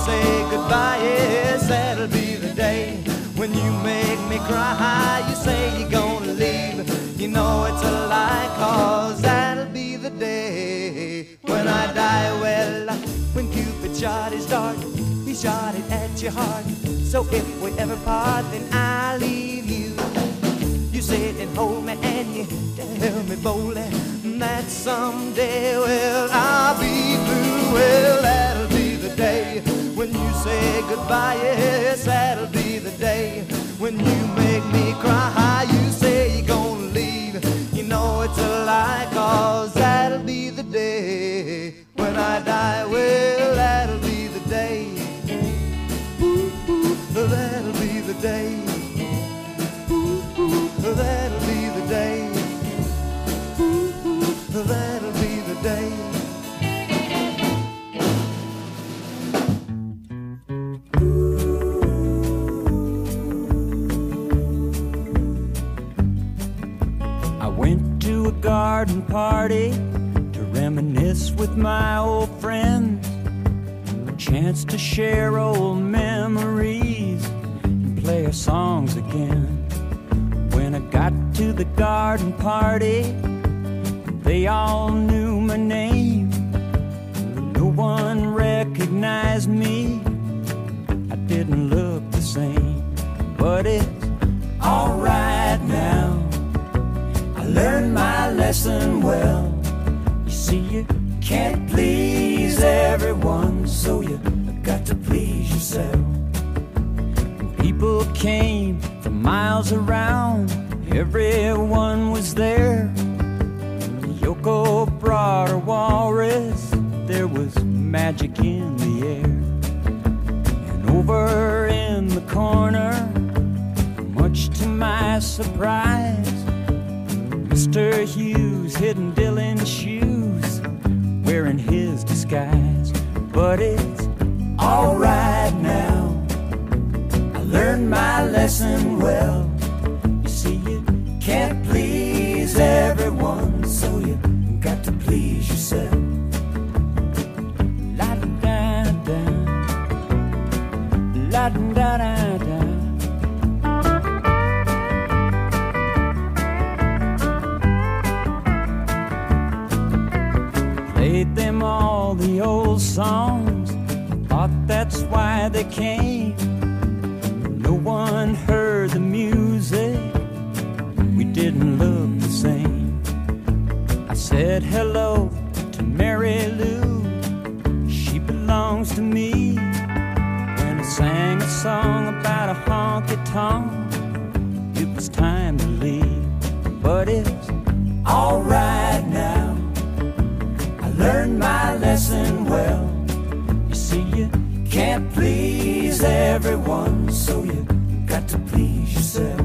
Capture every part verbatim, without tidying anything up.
say goodbye, yes, that'll be the day. When you make me cry, you say you're gonna leave. You know it's a lie, cause that'll be the day. When I die, well, when Cupid shot his dart, he shot it at your heart. So if we ever part, then I'll leave you. You sit and hold me and you tell me boldly that someday, well, I'll be blue. Well, that'll be the day when you say goodbye, yes, that'll be the day. When you make me cry, you say you're gonna leave. You know it's a lie, cause that'll be the day. When I die, well, that'll be the day. Ooh, ooh, that'll be the day. Ooh, ooh, that'll be the day. Ooh, ooh, that'll be the day. I went to a garden party to reminisce with my old friends, a chance to share old memories and play our songs again. When I got to the garden party, they all knew my name. No one recognized me. I didn't look the same, but it's alright now. I learned my lesson well. You see, you can't please everyone, so you got to please yourself. And people came from miles around, everyone was there. Yoko brought her walrus, there was magic in the air. And over in the corner, much to my surprise, Mister Hughes hidden Dylan's shoes, wearing his disguise. But it's alright now, I learned my lesson well. You see, you can't please everyone, so you got to please yourself. La-da-da-da, la-da-da-da. Played them all the old songs, thought that's why they came. No one heard the music, we didn't look the same. I said hello to Mary Lou, she belongs to me. When I sang a song about a honky-tonk, it was time to leave. But it's alright now, I learned my lesson well. You see, you can't please everyone, so you got to please yourself.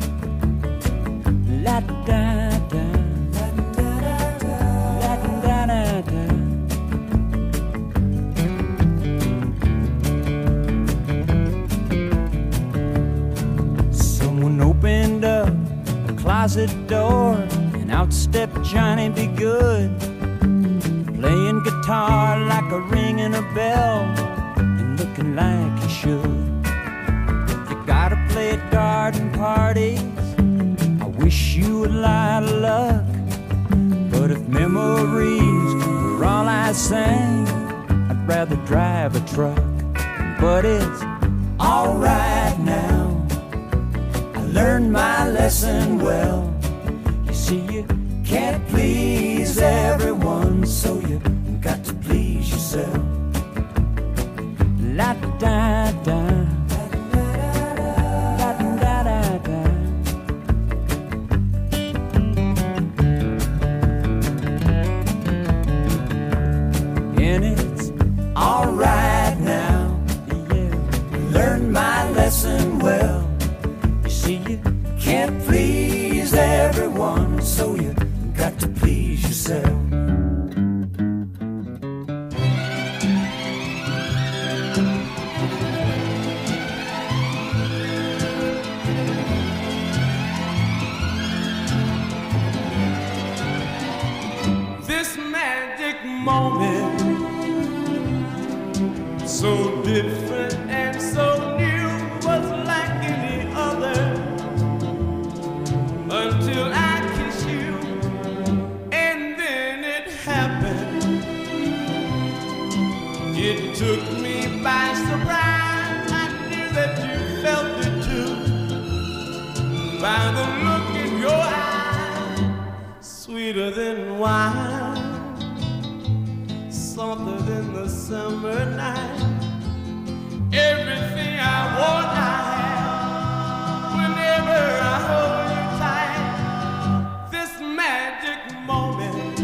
La-da-da-da, la-da-da-da, la-da-da-da. Someone opened up a closet door, and out stepped Johnny B. Good, playing guitar like a ringing a bell, and looking like he should. If you gotta play at garden parties, I wish you a lot of luck. But if memories were all I sang, I'd rather drive a truck. But it's alright now, I learned my lesson well. You see, you can't please everyone, so you got to please yourself. La-da-da-da, la-da-da-da. And it's alright now, yeah, learned my lesson well. You see, you can't please everyone, so you got to please yourself. so different and so new, was like any other, until I kissed you, and then it happened. It took me by surprise. I knew that you felt it too, by the look in your eye, sweeter than wine, softer than the summer night. Everything I want, I have. Whenever I hold you tight, this magic moment,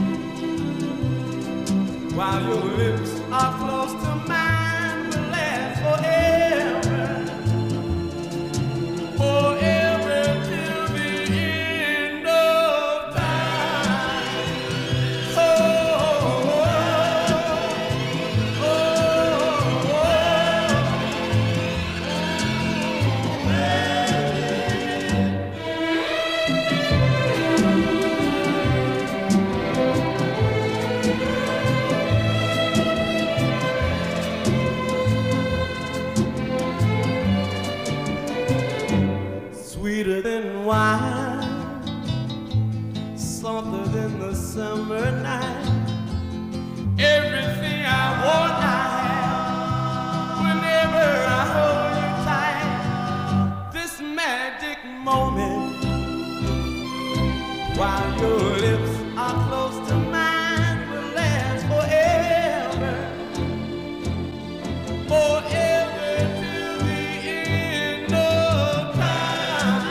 while your lips are close to mine, will last forever, forever till the end of time. Oh. Sweeter than wine, softer than the summer night. Everything I want, I have. Whenever I hold you tight, this magic moment, while your lips are close to mine, will last forever, forever till the end of time.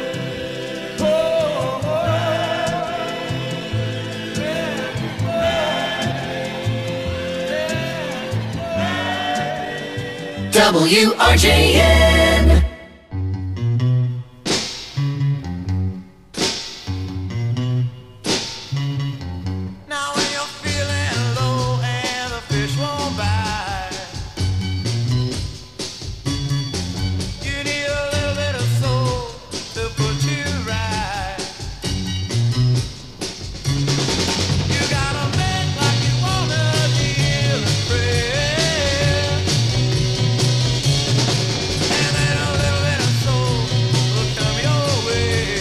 W R J N. Now when you're feeling low and the fish won't bite, you need a little bit of soul to put you right. You gotta make like you wanna deal and pray, and then a little bit of soul will come your way.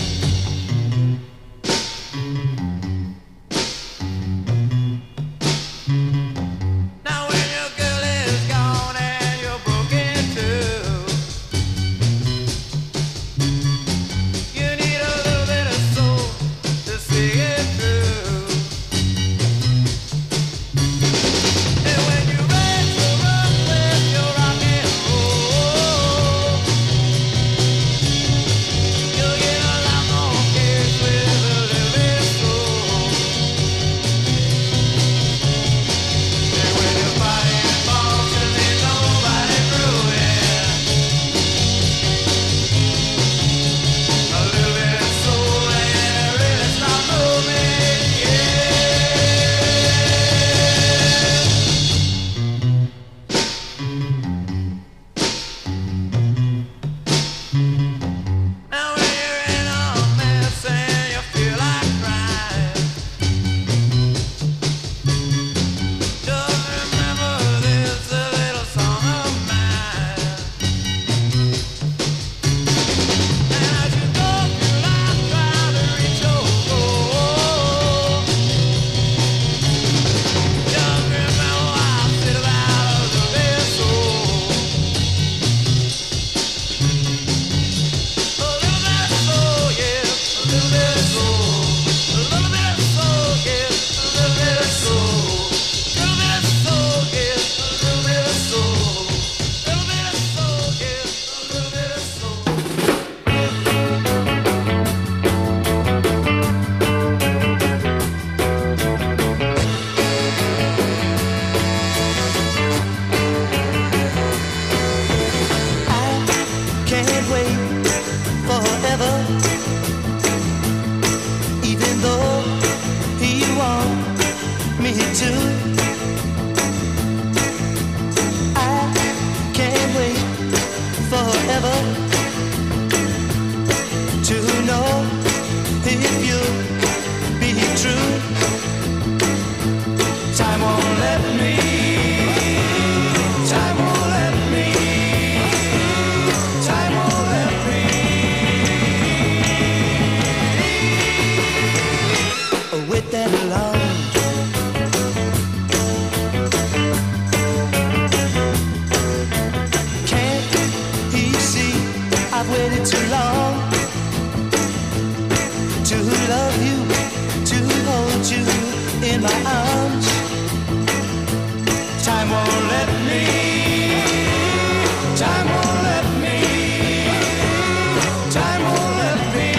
Now when your girl is gone and you're broken too, you need a little bit of soul to see it through. And when you raise your up with your rock and roll, you'll get a lot more kids with a little bit of soul. And when your body falls and there's nobody through it, a little bit of soul and it really start moving, yeah. Now when you're in a mess and you feel like crying, just remember this a little song of mine. And as you go through life trying to reach your goal, just remember I said about a little bit of soul. A little bit of soul, yeah, a little bit of soul. A little bit of soul, yeah, a little bit of soul. A little bit of soul, yeah, a little bit of soul. A little bit of soul, yeah, a little bit of soul. I can't wait forever, even though you want me to. I can't wait forever to know if you'll be true. Time won't let me. to love you, to hold you in my arms. Time won't let me, time won't let me, time won't let me.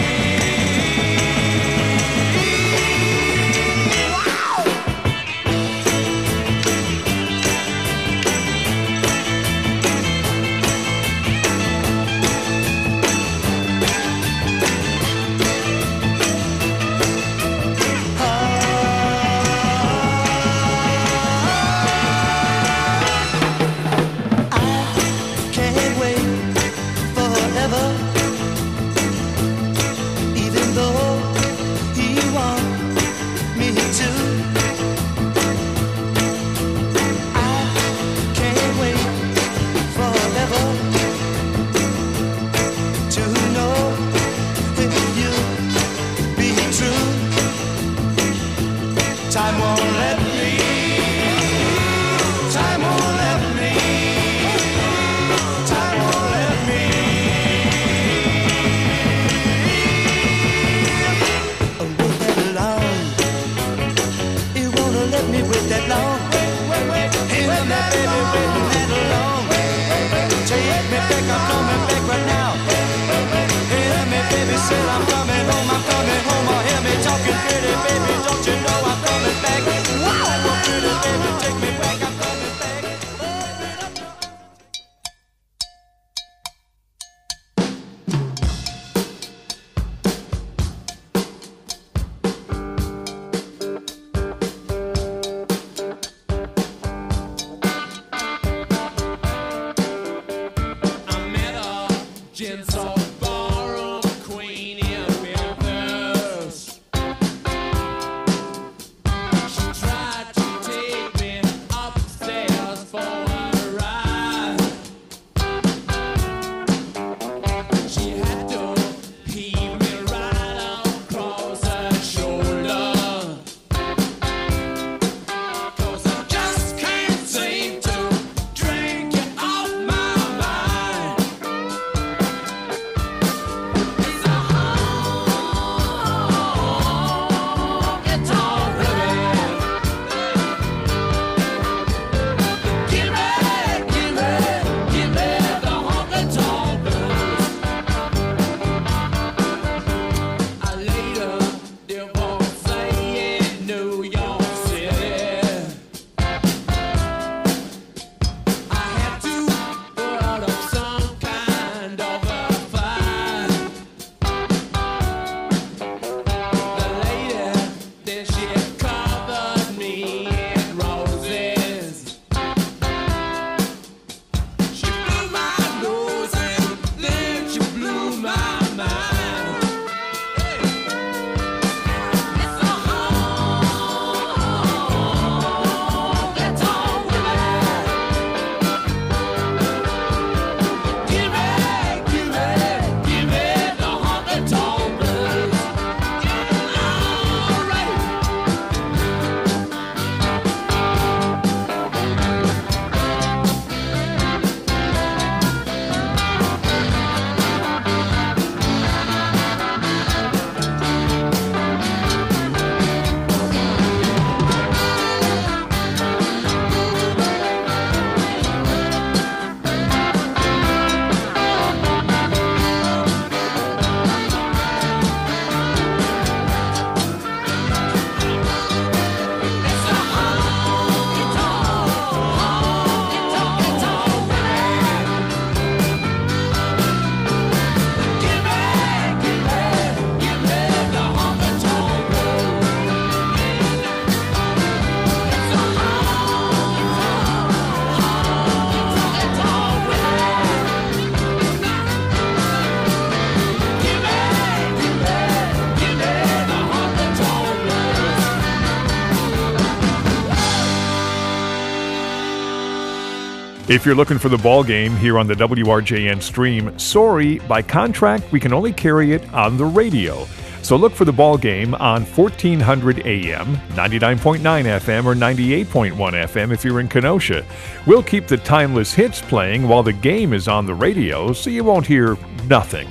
If you're looking for the ball game here on the W R J N stream, sorry, by contract, we can only carry it on the radio. So look for the ball game on fourteen hundred A M, ninety-nine point nine F M, or ninety-eight point one F M if you're in Kenosha. We'll keep the timeless hits playing while the game is on the radio, so you won't hear nothing.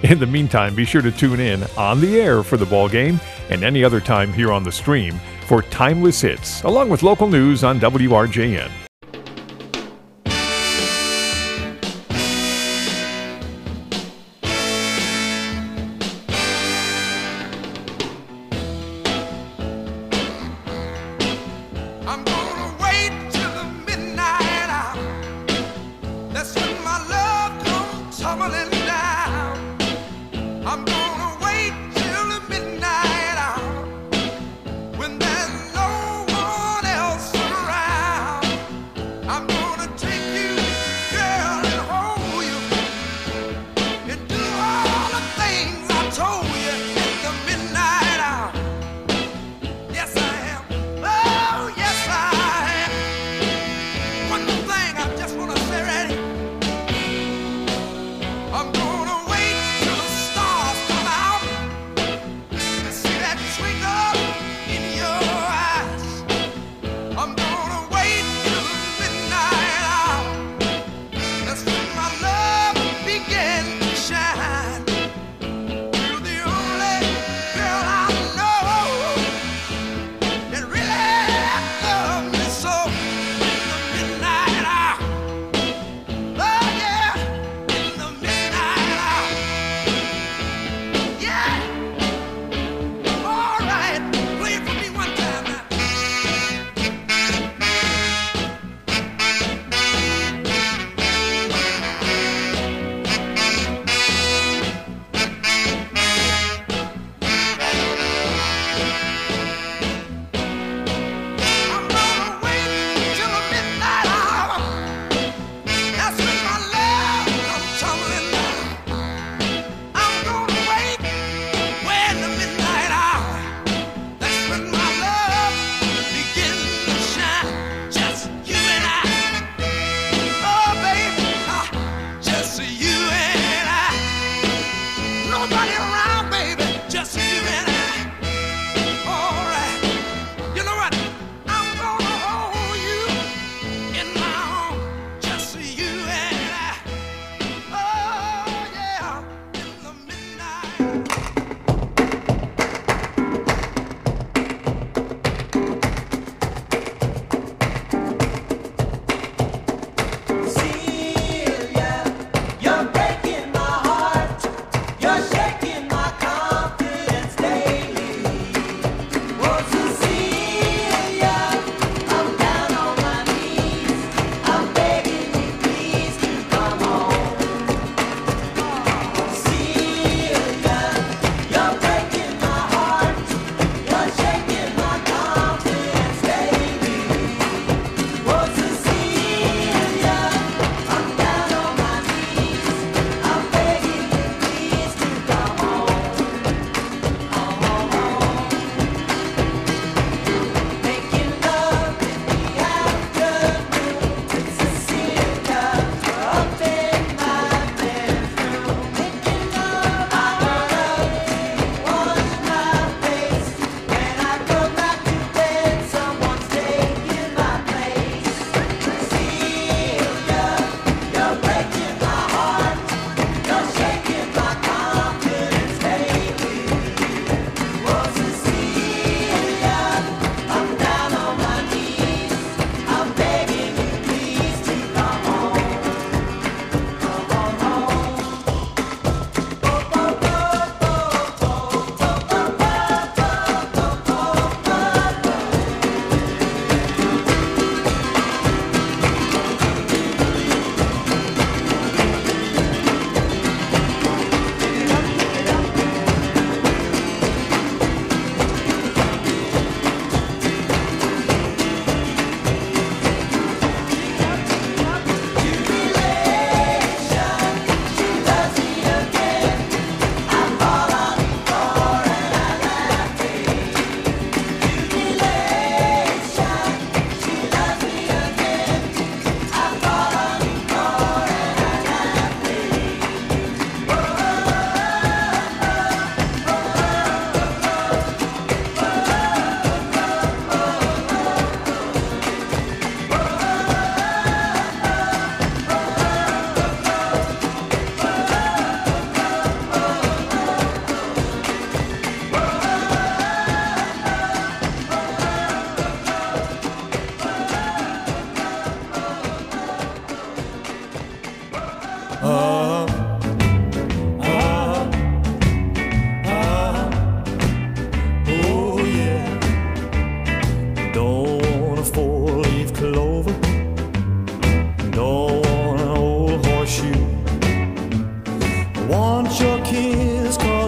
In the meantime, be sure to tune in on the air for the ball game and any other time here on the stream for timeless hits, along with local news on W R J N. When there's no one else around.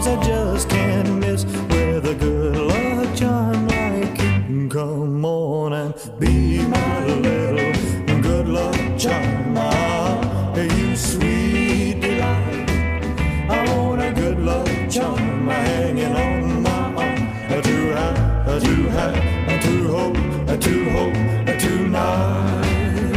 'cause I just can't miss with a good luck charm like you. Come on and be my little good luck charm. Ah, you sweet delight. I want a good luck charm hanging on my arm. To have, to have, to hope, to hope tonight.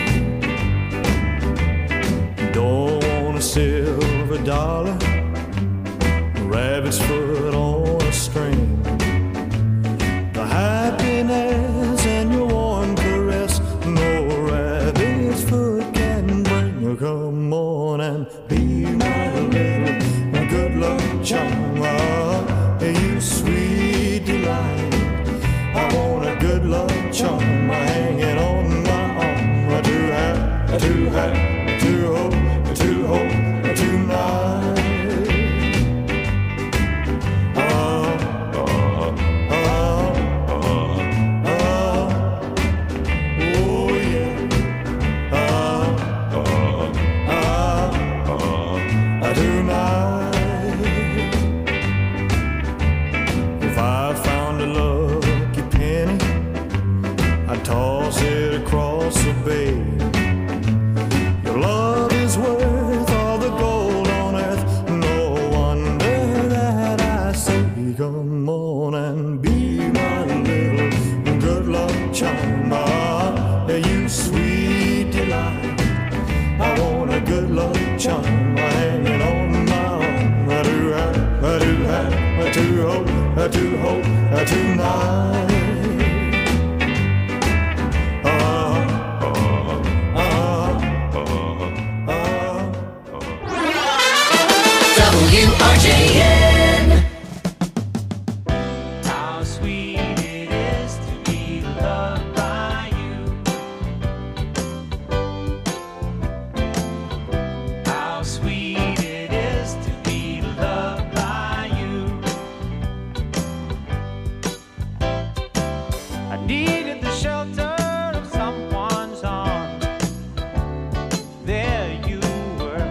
Don't want a silver dollar, rabbit's foot on a string. The happiness and your warm caress, no rabbit's foot can bring. Come on and be my little good luck charm. Ah, you sweet delight. I want a good luck charm hanging on my arm. To have, to have, to hope, to hope tonight. Toss it across the bay. Your love is worth all the gold on earth. No wonder that I say, come on and be my little good luck charm. Ah, you sweet delight. I want a good luck charm hanging on my arm. I do have, I do have, I do hope, I do hope tonight. W R J N. How sweet it is to be loved by you. How sweet it is to be loved by you. I needed the shelter of someone's arms. There you were.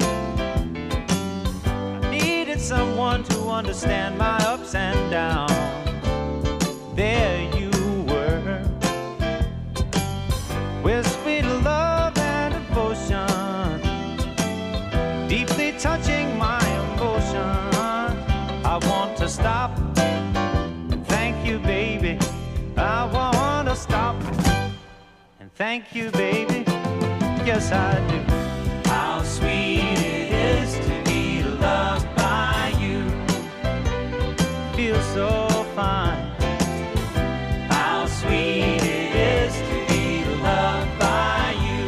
Someone to understand my ups and downs. There you were, with sweet love and devotion, deeply touching my emotion. I want to stop and thank you, baby. I want to stop and thank you, baby. Yes, I do. How sweet it is to be loved by you. Feels so fine. How sweet it is to be loved by you.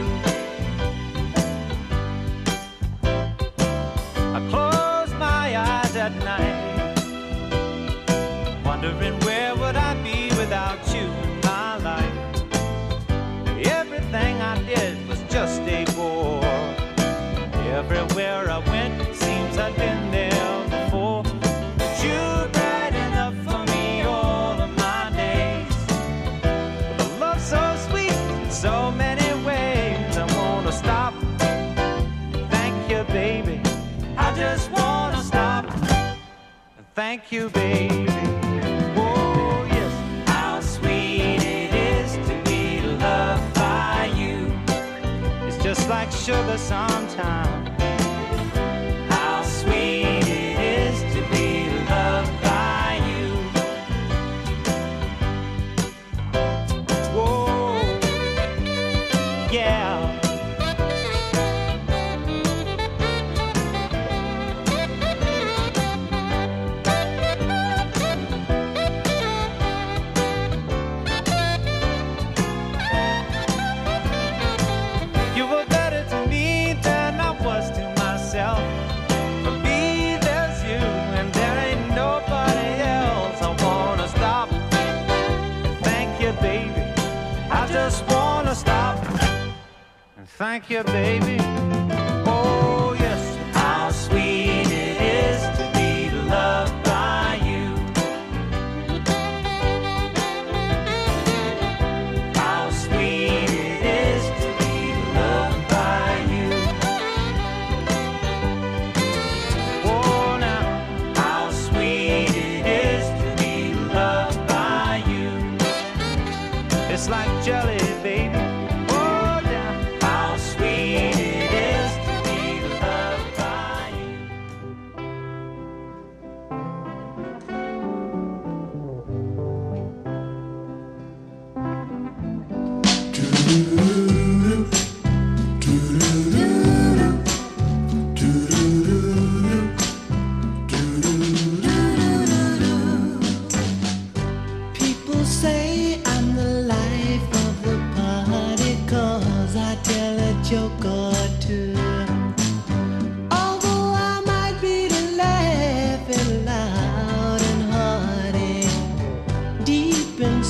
I close my eyes at night, wondering where would I be without you in my life. Everything I did was just a bore. Everywhere I went, it seems I'd been there before. But you're bright enough for me all of my days. With a love so sweet in so many ways. I wanna stop, thank you, baby. I just wanna stop and thank you, baby. Oh, yes. How sweet it is to be loved by you. It's just like sugar sometimes. Thank you, baby. Oh, yes. How sweet it is to be loved by you. How sweet it is to be loved by you. Oh, now.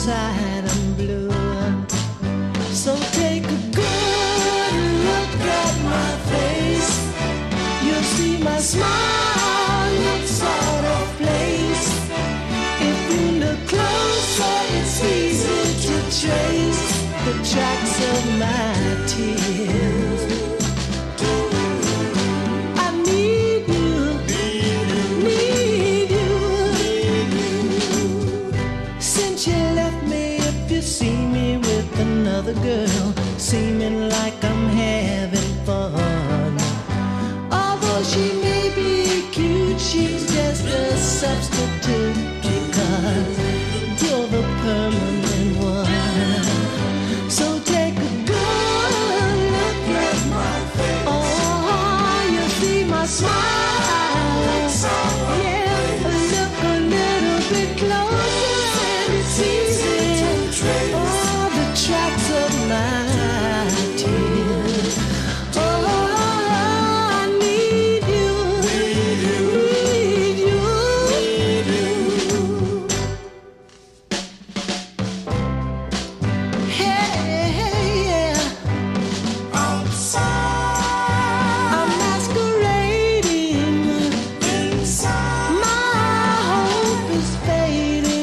inside I'm blue. So take a good look at my face. You'll see my smile looks out of place. If you look closer, it's easy to trace the tracks of my tears. I need you, need you. Since you left me, if you see me with another girl, seeming like I'm having fun. Although she may be cute, she's just a substitute, because you're the permanent one. So take a good look at my face. Oh, you see my smile. Yeah, look a little bit closer and it's easy to trace all the tracks of my tears. Oh, I need you, need you, need you. Hey, yeah. Outside, I'm masquerading inside. My hope is fading.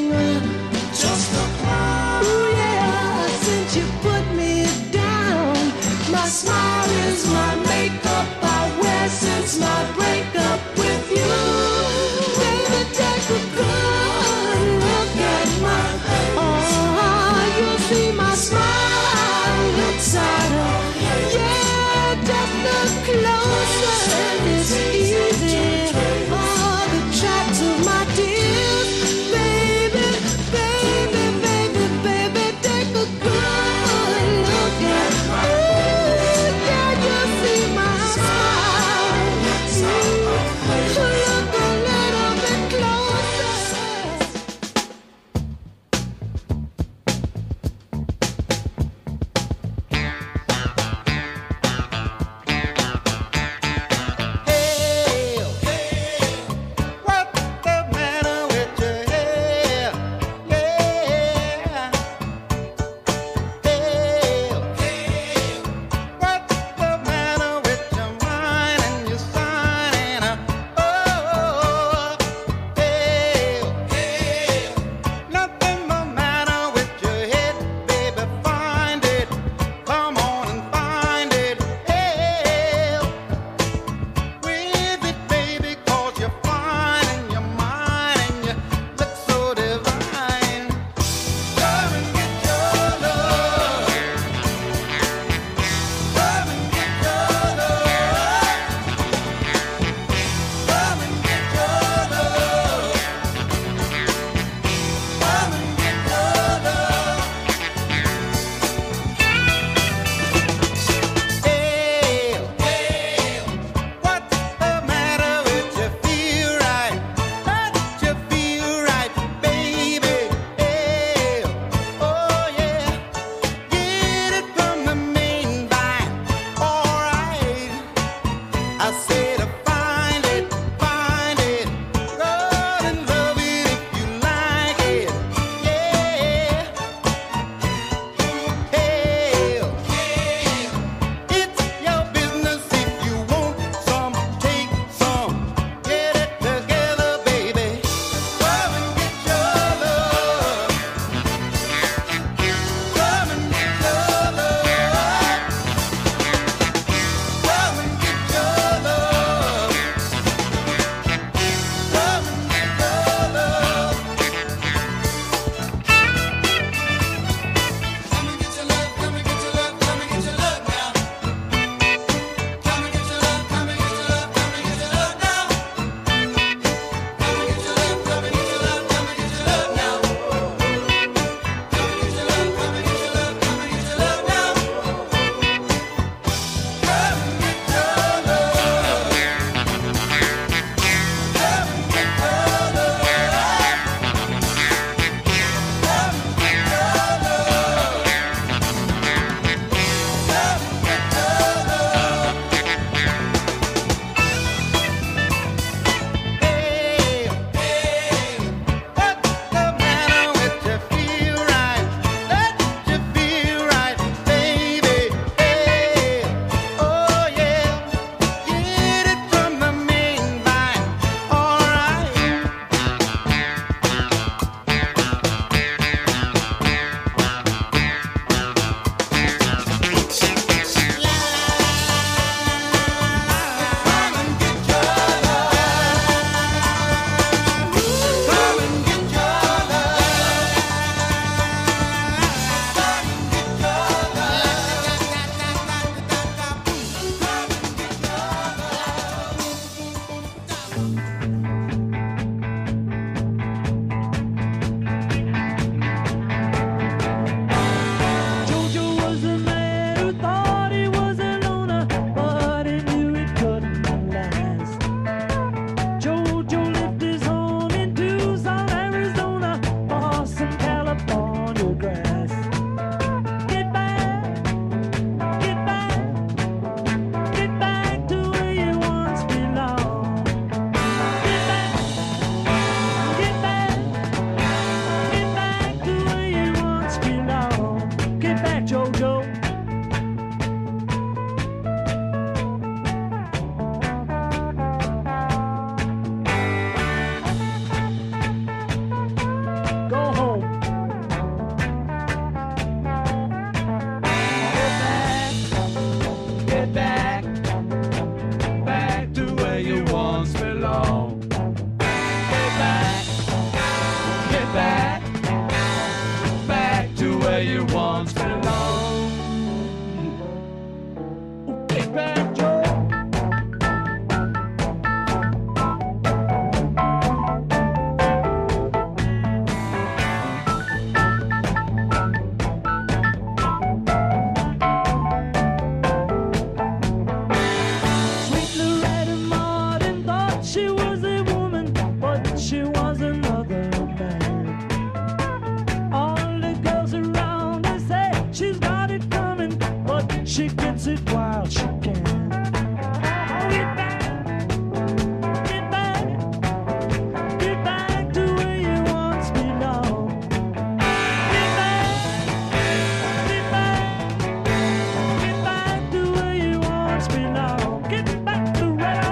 where you once belonged. Get back, Joe. She gets it while she can. Get back, get back, get back to where you once belonged. Get back, get back, get back to where you once belonged. Get back to where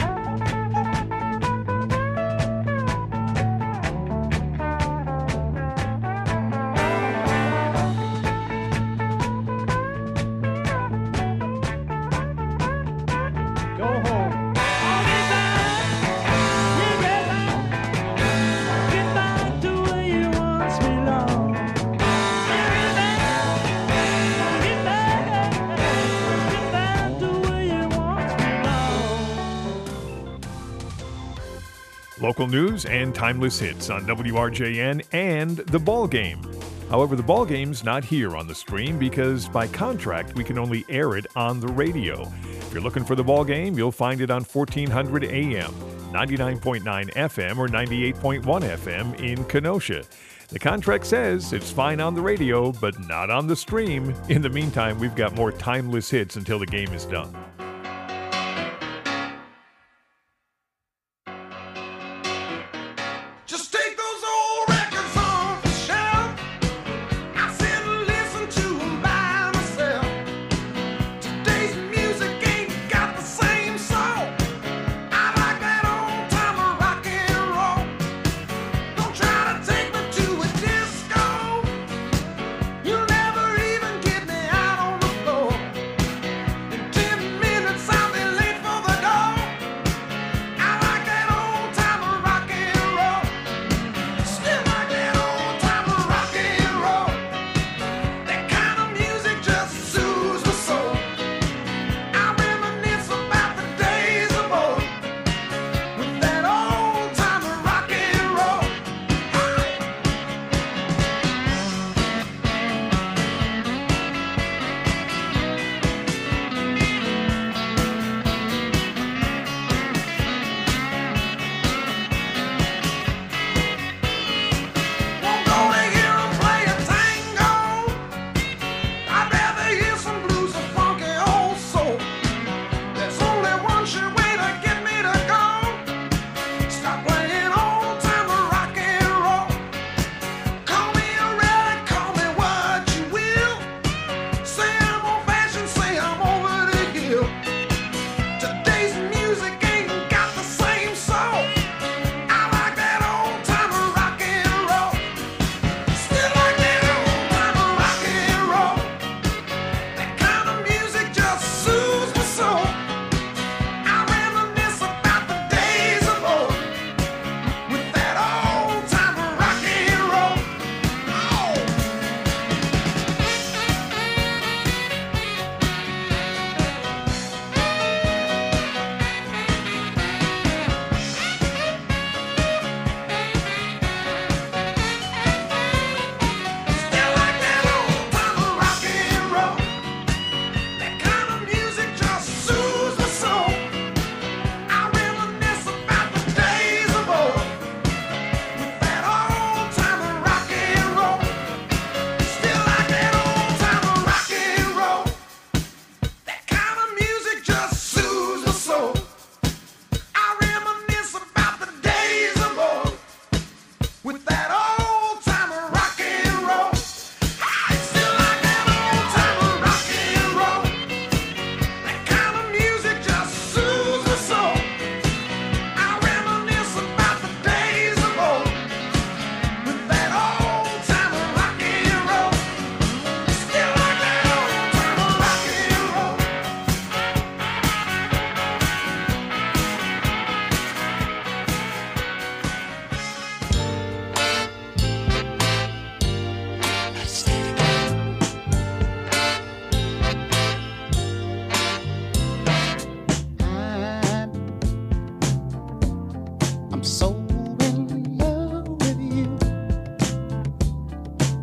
Local news and timeless hits on W R J N and The Ball Game. However, The Ball Game's not here on the stream because by contract we can only air it on the radio. If you're looking for The Ball Game, you'll find it on fourteen hundred A M, ninety-nine point nine F M, or ninety-eight point one F M in Kenosha. The contract says it's fine on the radio, but not on the stream. In the meantime, we've got more timeless hits until the game is done. Ten minutes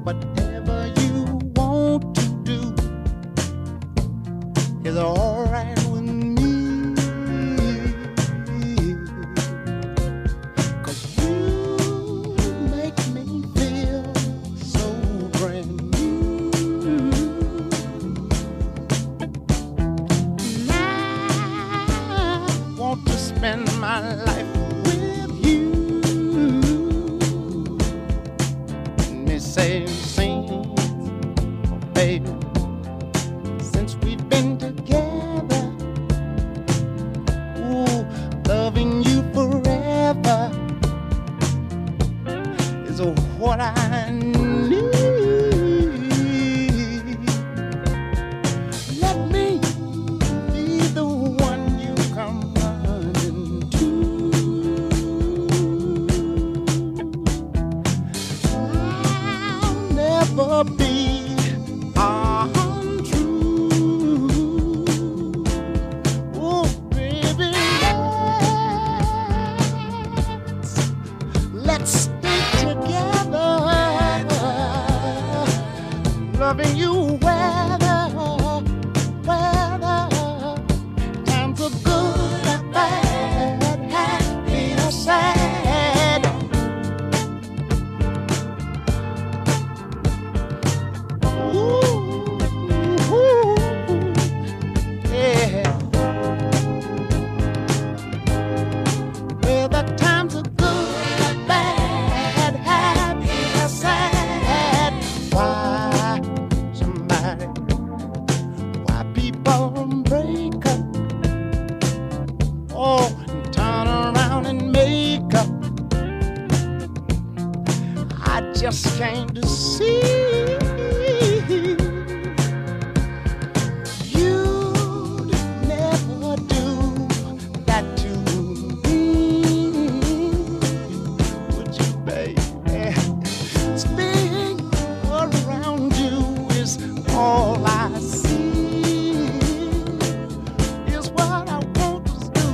whatever you want to do is all right with me. 'Cause you make me feel so brand new. And I want to spend my life with you. Me say, sing, baby, since we've been together, ooh, loving you forever is what I need. Let me be the one you come running to. I'll never be untrue. Oh, baby, let's, let's stay together, loving you weather, weather, times are good or bad, happy or sad. Ooh, ooh, yeah. Whether times are good or bad, happy or sad. Why somebody, why people break up? Oh, and turn around and make up. I just came to see you'd never do that to me, would you, baby? Spinning around you is all I see, is what I want to do.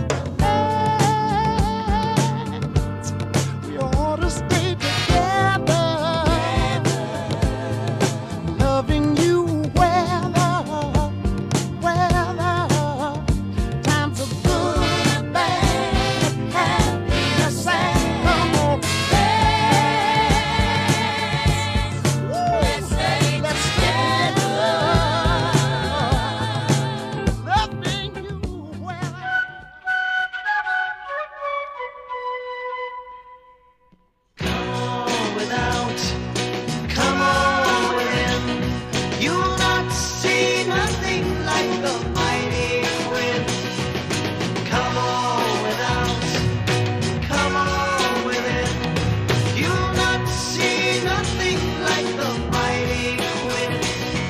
Let's, we ought to stay together, loving you weather, weather, times are good and bad, happy or sad. Come on, let's, stay, let's stay together, loving you weather. Without, come on within. You'll not see nothing like the mighty wind. Come on without, come on within. You'll not see nothing like the mighty wind.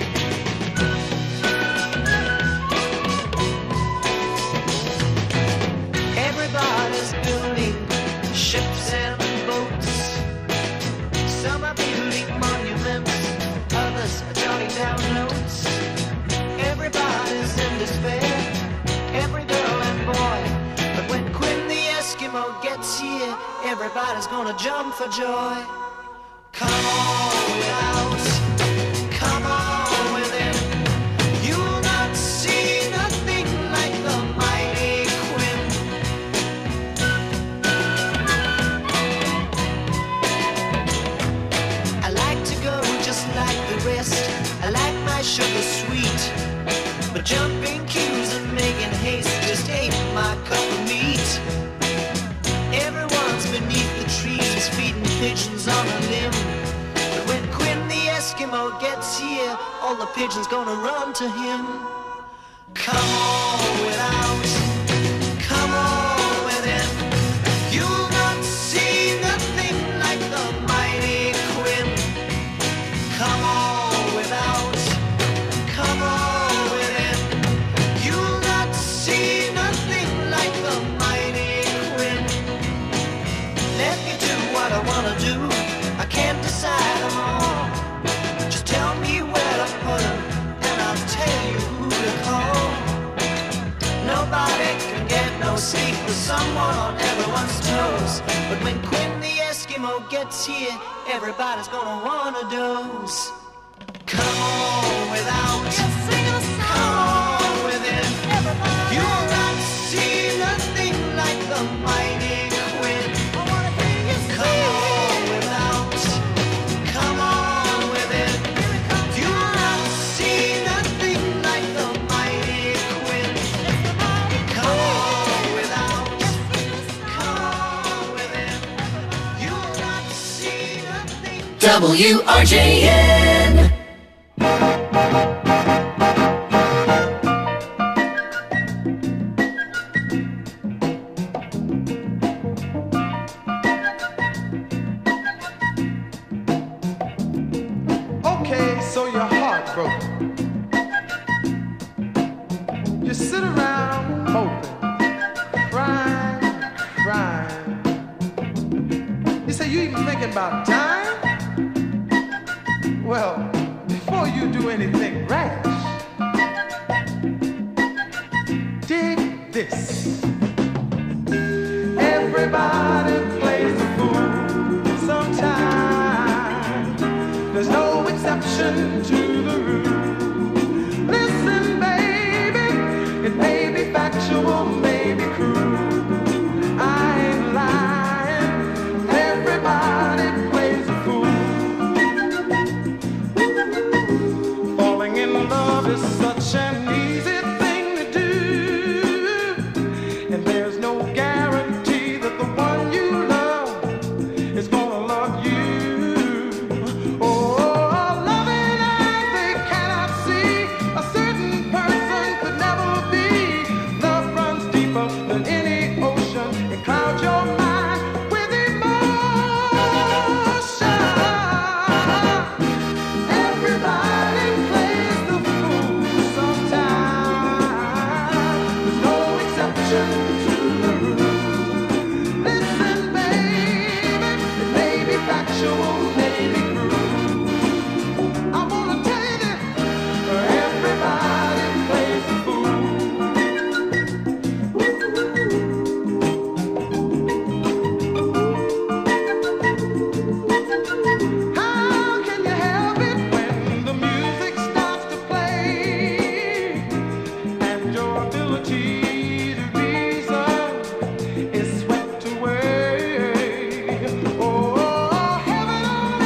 Everybody's building ships and boats. Some are building monuments, others are jotting down notes. Everybody's in despair, every girl and boy. But when Quinn the Eskimo gets here, everybody's gonna jump for joy. Come on without, come on within. You'll not see nothing like the mighty Quinn. I like to go just like the rest. I like my sugar sweet. But jumping queues and making haste just ain't my cup of meat. Everyone's beneath the trees feeding pigeons on a limb. But when Quinn the Eskimo gets here, all the pigeons gonna run to him. Come on without, come on within. You'll not see nothing like the mighty Quinn. Come on without, come on within. You'll not see nothing like the mighty Quinn. Let me do what I wanna do. I can't decide them all. Just tell me where to put them, and I'll tell you who to call. Nobody can get no sleep with someone on everyone's toes. But when Quinn the Eskimo Eskimo gets here, everybody's gonna wanna dose. Come on without, come on within. You'll not see nothing like the mighty Quinn. Come on without, come on within. You'll not see nothing like the mighty Quinn. Come on without, come on within. You'll not see nothing. W R J N. Okay, so you're heartbroken. You sit around moping, crying, crying. You say you even thinking about dying? Well, before you do anything rash, dig this. Everybody plays a fool sometimes. There's no exception to the rule. Listen, baby, it may be factual, may be cruel. I ain't lying. Everybody plays a fool. Falling in love is such an easy thing to do, and there's no guarantee that the one you love is gonna love you. Oh, loving eyes they cannot see. A certain person could never be. Love runs deeper than any ocean. It clouds your mind with emotion. Everybody plays the fool sometimes. There's no exception to the rule. Listen, baby, it may be factual, may be cruel. I wanna tell you that everybody plays the fool. How can you help it when the music starts to play and your ability to reason is swept away? Oh, heaven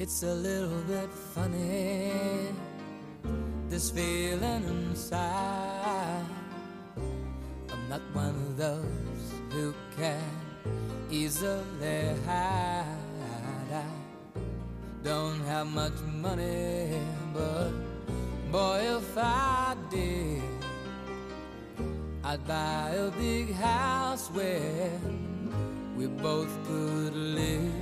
It's a little bit funny, this feeling inside. I'm not one of those who can easily hide. I don't have much money, but boy, if I did, I'd buy a big house where we both could live.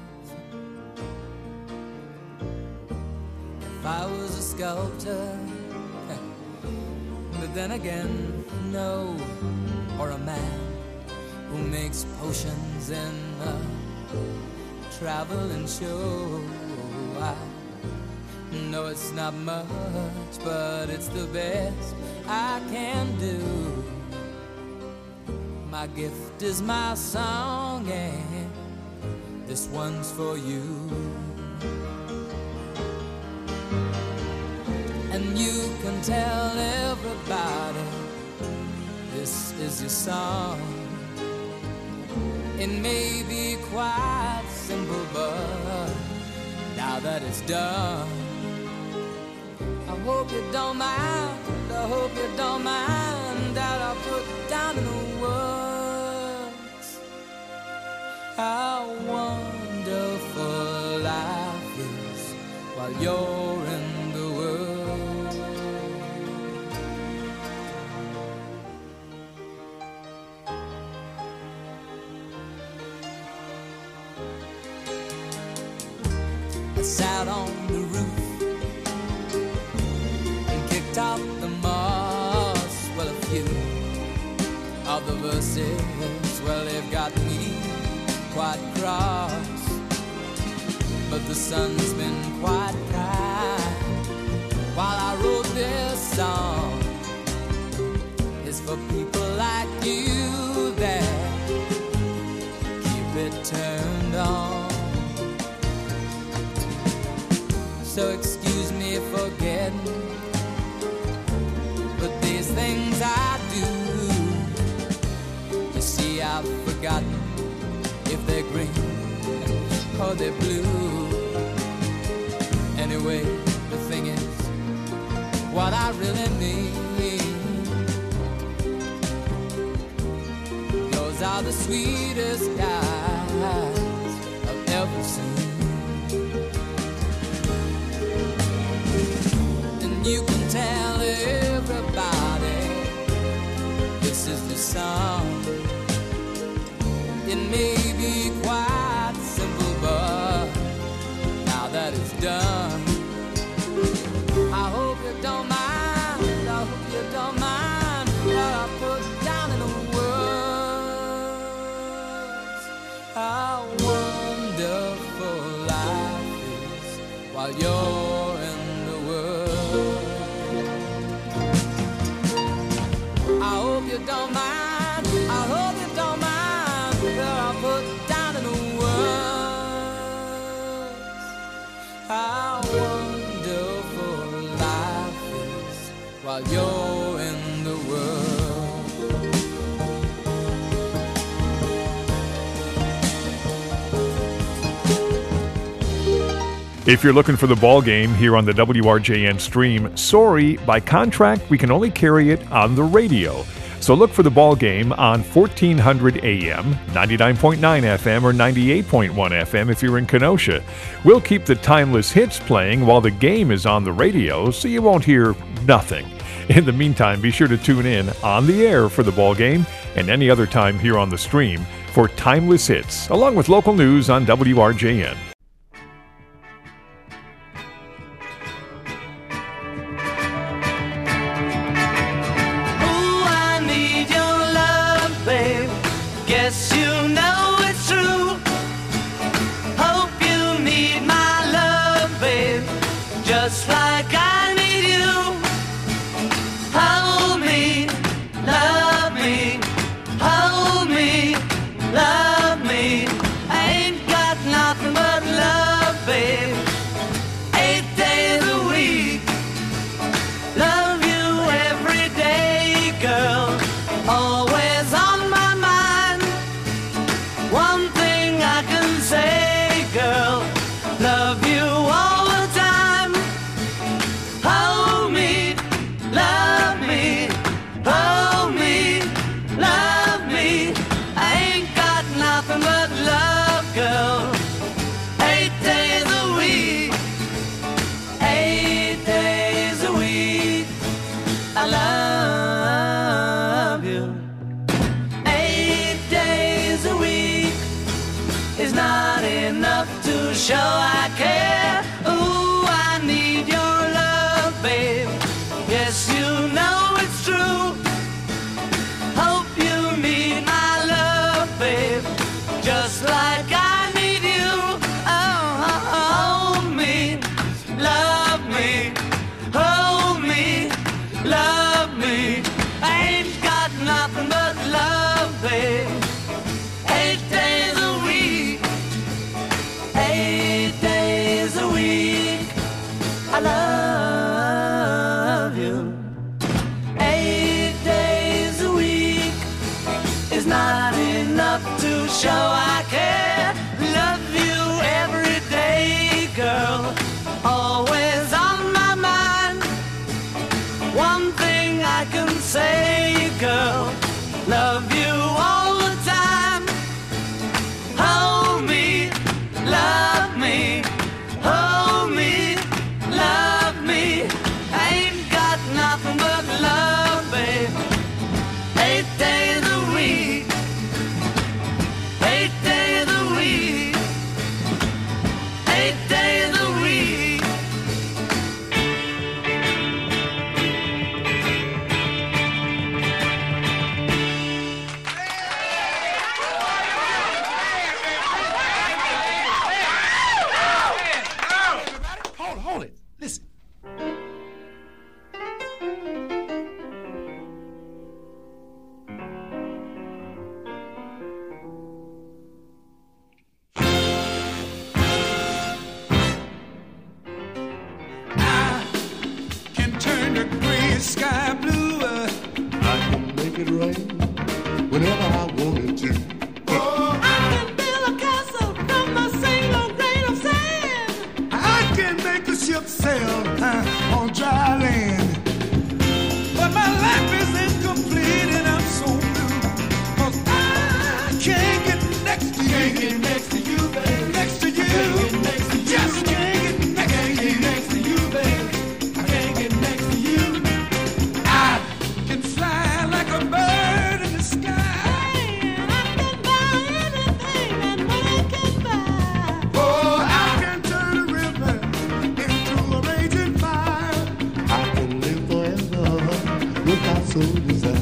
If I was a sculptor, but then again, no, or a man who makes potions in a traveling show. I know it's not much, but it's the best I can do. My gift is my song, and this one's for you. And you can tell everybody this is your song. It may be quite simple, but now that it's done, I hope you don't mind, I hope you don't mind that I put down in the words how wonderful life is while you're in the world. I sat on the roof and kicked out the moss. Well, a few of the verses, well, they've got me quite cross. But the sun's been quite kind while I wrote this song. It's for people like you that keep it turned on. So excuse me for getting, but these things I do, you see I've forgotten if they're green or they're blue. Anyway, the thing is, what I really mean, those are the sweetest guys I've ever seen. You can tell everybody this is the song. It may be quite simple, but now that it's done, I hope you don't mind, I hope you don't mind that I put down in the words how wonderful life is while you're in the world. I hope you don't mind, I hope you don't mind that I put down in the words how wonderful life is while you're in the world. If you're looking for the ball game here on the W R J N stream, sorry, by contract, we can only carry it on the radio. So look for the ball game on fourteen hundred A M, ninety-nine point nine F M, or ninety-eight point one F M if you're in Kenosha. We'll keep the timeless hits playing while the game is on the radio, so you won't hear nothing. In the meantime, be sure to tune in on the air for the ball game and any other time here on the stream for timeless hits, along with local news on W R J N. Guess you know it's true. Hope you need my love, babe, just like I need you. Hold me, love me, hold me, love me. I ain't got nothing but a gray sky blue. I can make it rain whenever I wanted to. Oh, I can build a castle from a single grain of sand. I can make a ship sail uh, on dry land. But my life is incomplete and I'm so blue. 'Cause I can't get next to you. Can't get next to you, baby. Next to you. Can't get next to you. Just can't get next to you. Next to you, baby. I can't get next to you. I can fly like a bird in the sky. And I can buy anything and when I can buy. Oh, I can turn a river into a raging fire. I can live forever without soul desire.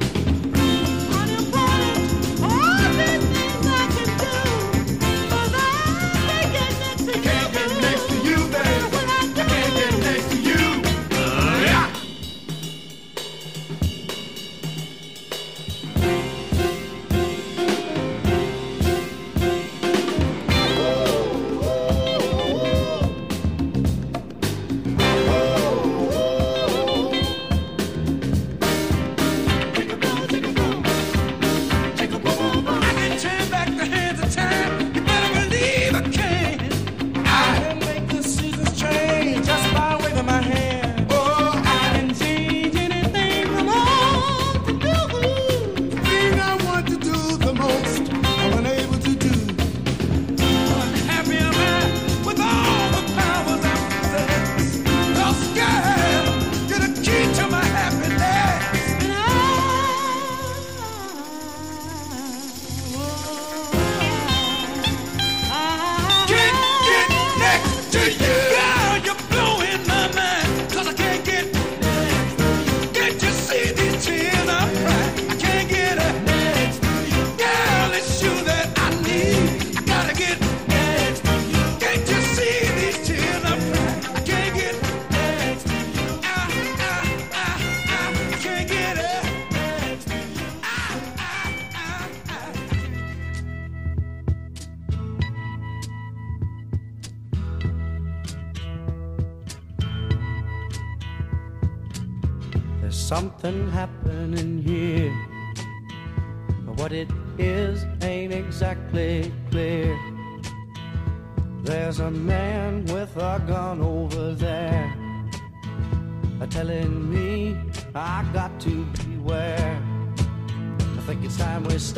Something happening here, but what it is ain't exactly clear. There's a man with a gun over there, telling me I got to beware. I think it's time we stop.